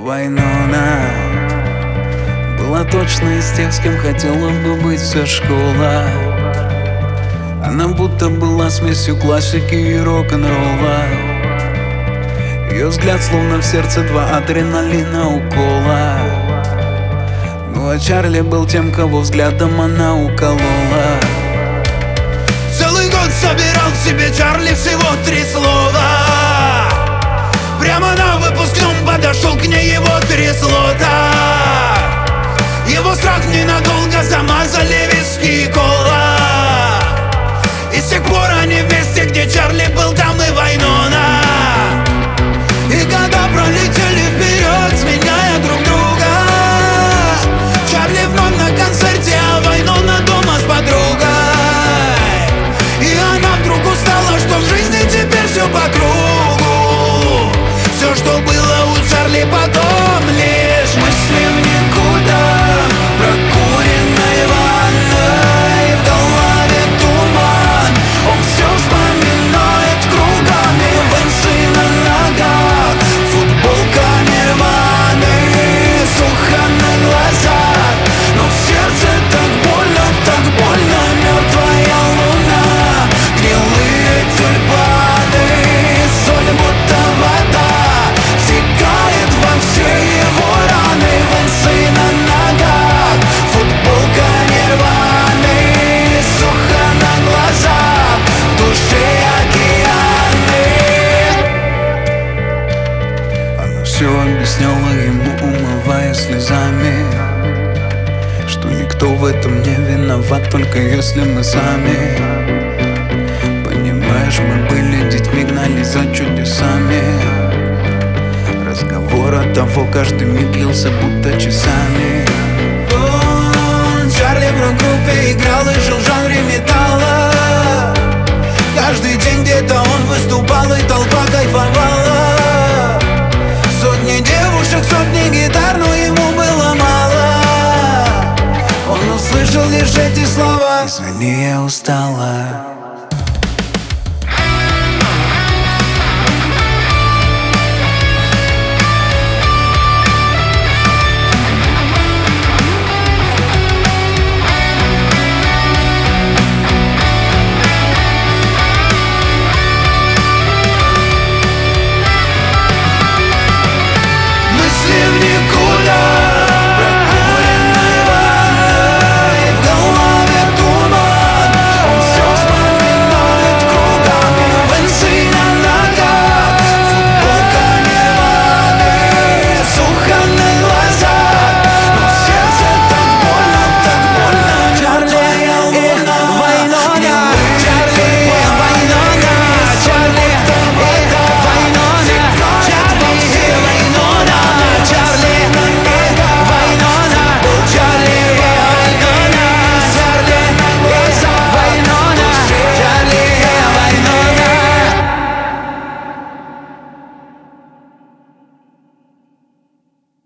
Вайнона была точно из тех, с кем хотела бы быть вся школа. Она будто была смесью классики и рок-н-ролла. Ее взгляд словно в сердце два адреналина укола. Ну а Чарли был тем, кого взглядом она уколола. Целый год собирал в себе Чарли всего 3 слова. Прямо на выпускном подошел к ней, его трясло так. Его страх ненадолго замазали виски и кола. И с тех пор они вместе, где Чарли был, там и Вайнона. И года пролетели вперед, сменяя друг друга. Чарли вновь на концерте, а Вайнона дома с подругой. И она вдруг устала, что в жизни теперь все по кругу. Все, что было у Чарли, потом лишь мысли в никуда. Прокуренной ванной, в голове туман. Он все вспоминает кругами, венсы на ногах, футболка Нирваны, сухо на глазах. Но в сердце так больно, мертвая луна. Гнилые тюльпаны, соль будто вода, втекает во все его раны. Венсы на ногах, футболка Нирваны, сухо на глазах, в душе океаны. Она все объясняла ему, умывая слезами, что никто в этом не виноват, только если мы сами. Понимаешь, мы были детьми, гнались за чудесами. Разговор от того каждый миг длился будто часами. Чарли в рок-группе играл и жил в жанре металла. Каждый день где-то он выступал, и толпа кайфовала. Сотни девушек, сотни гитар, но ему было мало. Он услышал лишь эти слова: извини, я устала.